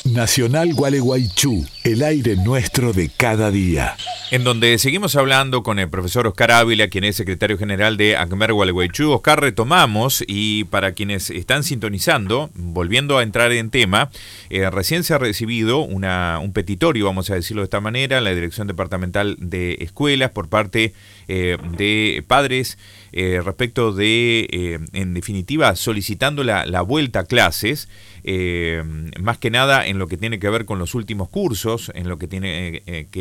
Nacional Gualeguaychú, el aire nuestro de cada día. En donde seguimos hablando con el profesor Oscar Ávila, quien es secretario general de ACMER Gualeguaychú. Oscar, retomamos, y para quienes están sintonizando, volviendo a entrar en tema, recién se ha recibido un petitorio, vamos a decirlo de esta manera, en la Dirección Departamental de Escuelas por parte de padres respecto de, en definitiva, solicitando la vuelta a clases, más que nada en lo que tiene que ver con los últimos cursos, en lo que tiene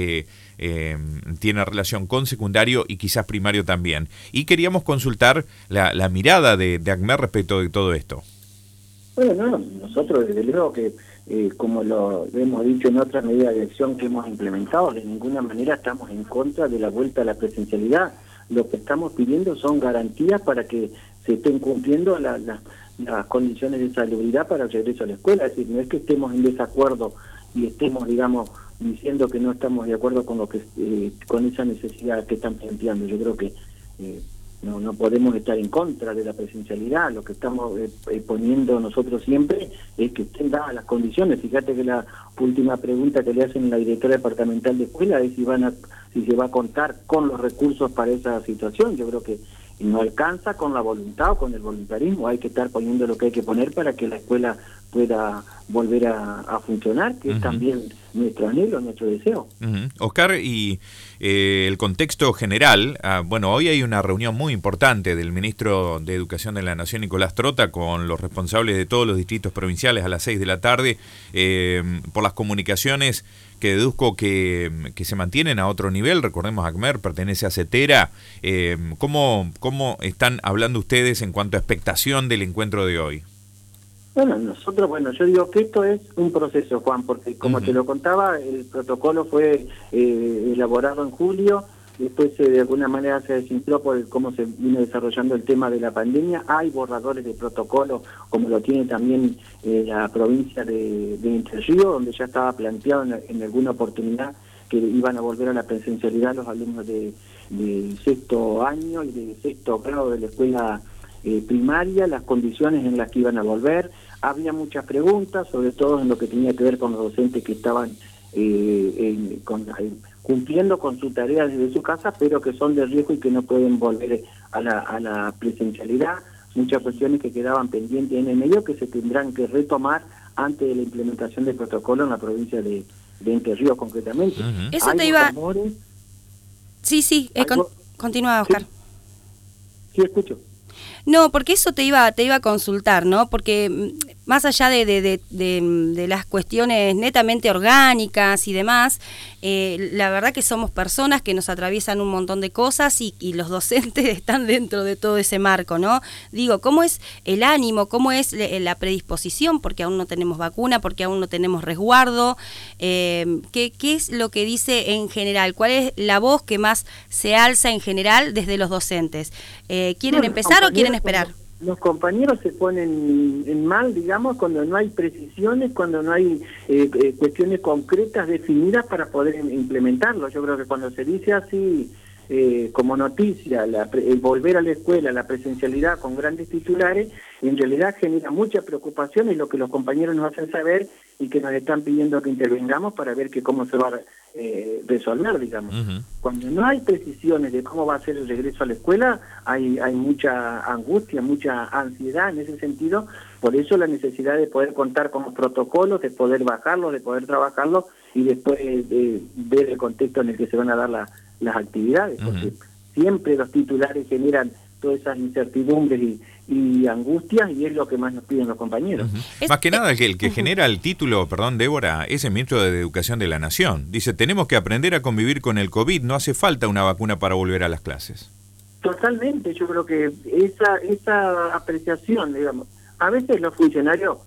tiene relación con secundario y quizás primario también. Y queríamos consultar la mirada de ACMER respecto de todo esto. Bueno, nosotros desde luego que, como lo hemos dicho en otras medidas de acción que hemos implementado, de ninguna manera estamos en contra de la vuelta a la presencialidad. Lo que estamos pidiendo son garantías para que se estén cumpliendo las condiciones de salubridad para el regreso a la escuela. Es decir, no es que estemos en desacuerdo y estemos, digamos, diciendo que no estamos de acuerdo con lo que con esa necesidad que están planteando. Yo creo que no podemos estar en contra de la presencialidad. Lo que estamos poniendo nosotros siempre es que estén dadas las condiciones. Fíjate que la última pregunta que le hacen la directora departamental de escuela es si se va a contar con los recursos para esa situación. Yo creo que no alcanza con la voluntad o con el voluntarismo. Hay que estar poniendo lo que hay que poner para que la escuela pueda volver a funcionar, que es también nuestro anhelo, nuestro deseo. Oscar, y el contexto general, bueno, hoy hay una reunión muy importante del ministro de Educación de la Nación, Nicolás Trota, con los responsables de todos los distritos provinciales a las 6 de la tarde, por las comunicaciones que deduzco que se mantienen a otro nivel. Recordemos, ACMER pertenece a CETERA. ¿Cómo están hablando ustedes en cuanto a expectación del encuentro de hoy? Bueno, yo digo que esto es un proceso, Juan, porque como te lo contaba, el protocolo fue elaborado en julio, después de alguna manera se desinfló por cómo se vino desarrollando el tema de la pandemia. Hay borradores de protocolo, como lo tiene también la provincia de Entre Ríos, donde ya estaba planteado en alguna oportunidad que iban a volver a la presencialidad los alumnos de sexto año y de sexto grado de la escuela primaria, las condiciones en las que iban a volver. Había muchas preguntas, sobre todo en lo que tenía que ver con los docentes que estaban cumpliendo con su tarea desde su casa, pero que son de riesgo y que no pueden volver a la presencialidad. Muchas cuestiones que quedaban pendientes en el medio que se tendrán que retomar antes de la implementación del protocolo en la provincia de Entre Ríos concretamente. Eso te iba... Sí, continúa, Oscar. Sí, escucho. No, porque eso te iba a consultar, ¿no? Porque más allá de las cuestiones netamente orgánicas y demás, la verdad que somos personas que nos atraviesan un montón de cosas y los docentes están dentro de todo ese marco, ¿no? Digo, ¿cómo es el ánimo? ¿Cómo es la predisposición? Porque aún no tenemos vacuna, porque aún no tenemos resguardo. ¿Qué es lo que dice en general? ¿Cuál es la voz que más se alza en general desde los docentes? ¿Quieren empezar o quieren esperar? Los compañeros se ponen en mal, digamos, cuando no hay precisiones, cuando no hay cuestiones concretas definidas para poder implementarlo. Yo creo que cuando se dice así como noticia, el volver a la escuela, la presencialidad con grandes titulares, en realidad genera mucha preocupación, y lo que los compañeros nos hacen saber y que nos están pidiendo que intervengamos para ver cómo se va a resolver, digamos. Cuando no hay precisiones de cómo va a ser el regreso a la escuela, hay mucha angustia, mucha ansiedad en ese sentido. Por eso la necesidad de poder contar con los protocolos, de poder bajarlos, de poder trabajarlos y después ver el contexto en el que se van a dar las actividades, porque siempre los titulares generan todas esas incertidumbres y angustias, y es lo que más nos piden los compañeros. Más que nada, el que genera el título, perdón, Débora, es el ministro de Educación de la Nación. Dice, tenemos que aprender a convivir con el COVID, no hace falta una vacuna para volver a las clases. Totalmente, yo creo que esa apreciación, digamos, a veces los funcionarios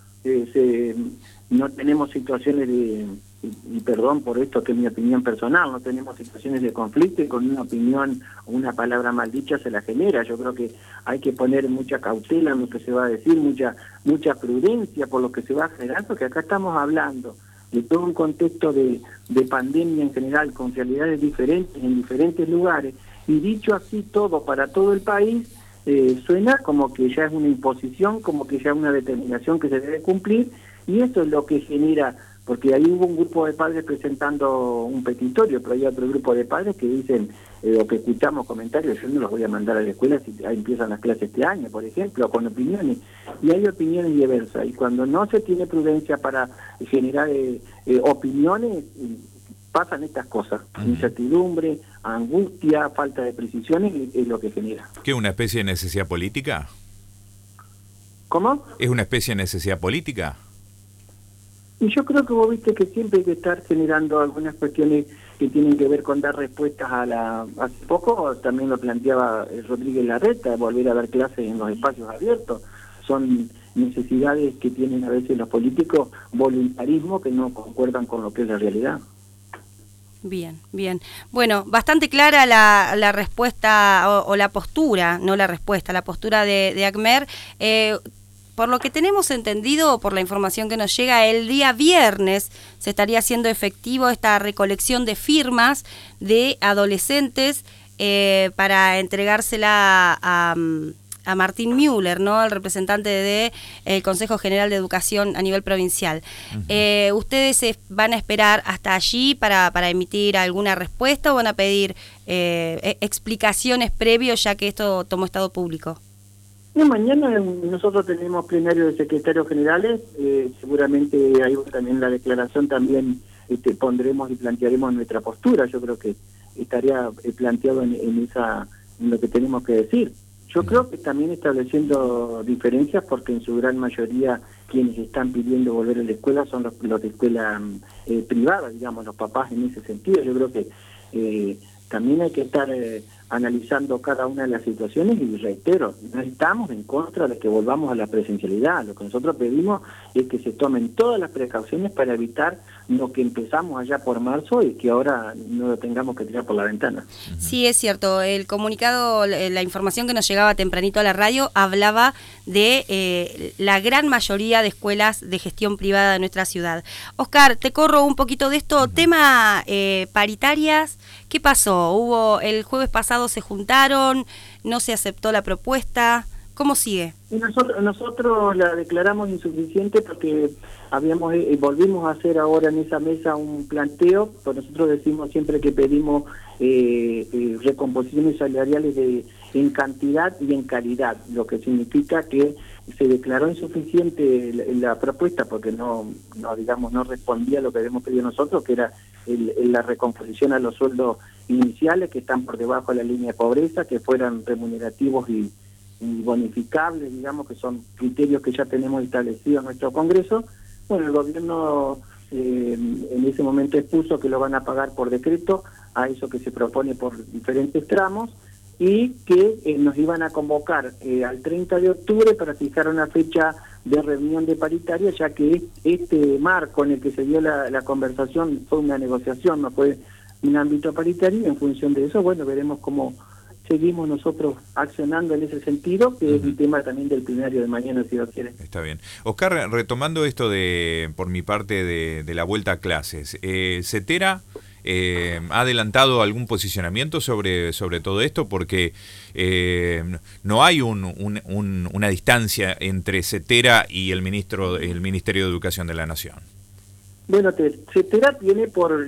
no tenemos situaciones y perdón por esto que es mi opinión personal, no tenemos situaciones de conflicto, y con una opinión o una palabra mal dicha se la genera. Yo creo que hay que poner mucha cautela en lo que se va a decir, mucha prudencia por lo que se va a generar, porque acá estamos hablando de todo un contexto de pandemia en general, con realidades diferentes en diferentes lugares, y dicho así todo para todo el país, suena como que ya es una imposición, como que ya es una determinación que se debe cumplir, y eso es lo que genera porque ahí hubo un grupo de padres presentando un petitorio, pero hay otro grupo de padres que dicen, o que escuchamos comentarios, yo no los voy a mandar a la escuela si empiezan las clases este año, por ejemplo, con opiniones, y hay opiniones diversas, y cuando no se tiene prudencia para generar opiniones, pasan estas cosas, incertidumbre, angustia, falta de precisiones, es lo que genera. ¿Qué, una especie de necesidad política? ¿Cómo? ¿Es una especie de necesidad política? Y yo creo que vos viste que siempre hay que estar generando algunas cuestiones que tienen que ver con dar respuestas hace poco también lo planteaba Rodríguez Larreta, volver a dar clases en los espacios abiertos. Son necesidades que tienen a veces los políticos, voluntarismo que no concuerdan con lo que es la realidad. Bien, bien. Bueno, bastante clara la respuesta o la postura, no la respuesta, la postura de ACMER. Por lo que tenemos entendido, por la información que nos llega, el día viernes se estaría haciendo efectivo esta recolección de firmas de adolescentes para entregársela a Martín Müller, ¿no? El representante del Consejo General de Educación a nivel provincial. ¿Ustedes van a esperar hasta allí para emitir alguna respuesta o van a pedir explicaciones previos ya que esto tomó estado público? No, mañana nosotros tenemos plenario de secretarios generales, seguramente ahí también la declaración también pondremos y plantearemos nuestra postura. Yo creo que estaría planteado en lo que tenemos que decir. Yo creo que también estableciendo diferencias, porque en su gran mayoría quienes están pidiendo volver a la escuela son los de escuela privada, digamos, los papás en ese sentido. Yo creo que también hay que estar analizando cada una de las situaciones y reitero, no estamos en contra de que volvamos a la presencialidad. Lo que nosotros pedimos es que se tomen todas las precauciones para evitar lo que empezamos allá por marzo y que ahora no lo tengamos que tirar por la ventana. Sí, es cierto. El comunicado, la información que nos llegaba tempranito a la radio hablaba de la gran mayoría de escuelas de gestión privada de nuestra ciudad. Oscar, te corro un poquito de esto. Tema paritarias, ¿qué pasó? El jueves pasado se juntaron, no se aceptó la propuesta. ¿Cómo sigue? Y nosotros la declaramos insuficiente porque volvimos a hacer ahora en esa mesa un planteo, pues nosotros decimos siempre que pedimos recomposiciones salariales en cantidad y en calidad, lo que significa que se declaró insuficiente la propuesta porque no respondía a lo que habíamos pedido nosotros, que era la recomposición a los sueldos iniciales que están por debajo de la línea de pobreza, que fueran remunerativos y bonificables, digamos, que son criterios que ya tenemos establecidos en nuestro Congreso. Bueno, el gobierno en ese momento expuso que lo van a pagar por decreto a eso que se propone por diferentes tramos y que nos iban a convocar al 30 de octubre para fijar una fecha de reunión de paritaria, ya que este marco en el que se dio la conversación fue una negociación, no fue un ámbito paritario, y en función de eso, bueno, veremos cómo seguimos nosotros accionando en ese sentido, que es el tema también del plenario de mañana, si Dios quiere. Está bien. Oscar, retomando esto por mi parte de la vuelta a clases, ¿CETERA ha adelantado algún posicionamiento sobre todo esto? Porque no hay una distancia entre CETERA y el Ministerio de Educación de la Nación. Bueno, CETERA tiene por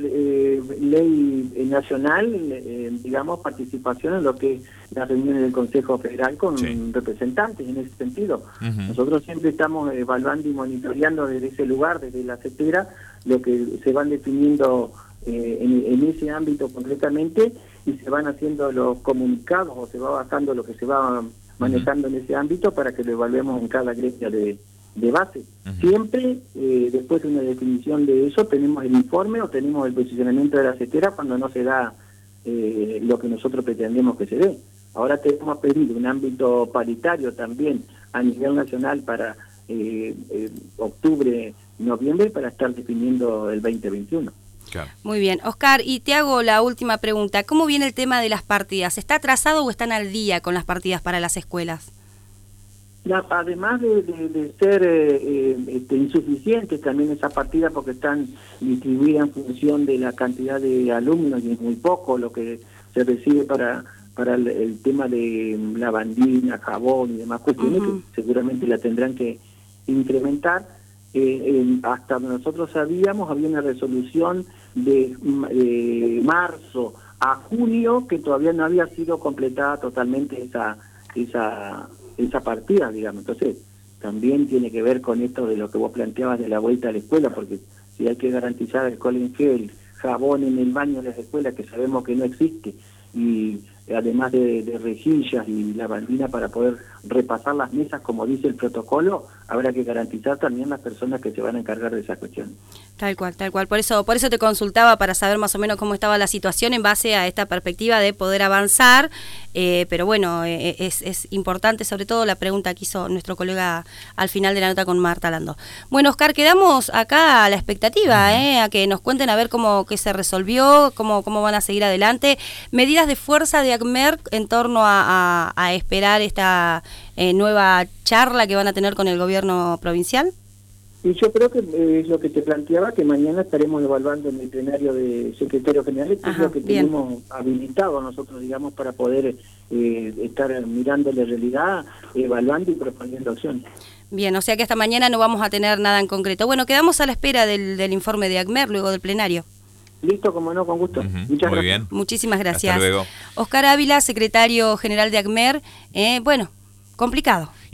ley nacional, digamos, participación en lo que es las reuniones del Consejo Federal con representantes en ese sentido. Nosotros siempre estamos evaluando y monitoreando desde ese lugar, desde la CETERA, lo que se van definiendo en ese ámbito concretamente y se van haciendo los comunicados o se va bajando lo que se va manejando en ese ámbito para que lo evaluemos en cada gremio de base. Siempre, después de una definición de eso, tenemos el informe o tenemos el posicionamiento de la CETERA cuando no se da lo que nosotros pretendemos que se dé. Ahora tenemos pedido un ámbito paritario también a nivel nacional para octubre, noviembre, para estar definiendo el 2021. Claro. Muy bien. Oscar, y te hago la última pregunta. ¿Cómo viene el tema de las partidas? ¿Está atrasado o están al día con las partidas para las escuelas? Además de ser insuficientes también esas partidas porque están distribuidas en función de la cantidad de alumnos y es muy poco lo que se recibe para el tema de lavandina, jabón y demás cuestiones que seguramente la tendrán que incrementar. hasta donde nosotros sabíamos, había una resolución de marzo a junio que todavía no había sido completada totalmente esa partida, digamos. Entonces, también tiene que ver con esto de lo que vos planteabas de la vuelta a la escuela, porque si hay que garantizar alcohol en gel, jabón en el baño de las escuelas, que sabemos que no existe, y además de rejillas y lavandina para poder repasar las mesas como dice el protocolo, habrá que garantizar también las personas que se van a encargar de esa cuestión. Tal cual. Por eso te consultaba para saber más o menos cómo estaba la situación en base a esta perspectiva de poder avanzar, pero bueno, es importante sobre todo la pregunta que hizo nuestro colega al final de la nota con Marta Lando. Bueno, Oscar, quedamos acá a la expectativa, a que nos cuenten a ver qué se resolvió, cómo van a seguir adelante. Medidas de fuerza de ACMER en torno a esperar esta nueva charla que van a tener con el gobierno provincial. Y yo creo que es lo que te planteaba, que mañana estaremos evaluando en el plenario de secretarios generales, que es lo que tenemos habilitado nosotros, digamos, para poder estar mirando la realidad, evaluando y proponiendo acciones. Bien, o sea que hasta mañana no vamos a tener nada en concreto. Bueno, quedamos a la espera del informe de ACMER luego del plenario. Listo, como no, con gusto. Muchas gracias. Muy bien. Muchísimas gracias. Hasta luego. Oscar Ávila, secretario general de ACMER. Bueno, complicado.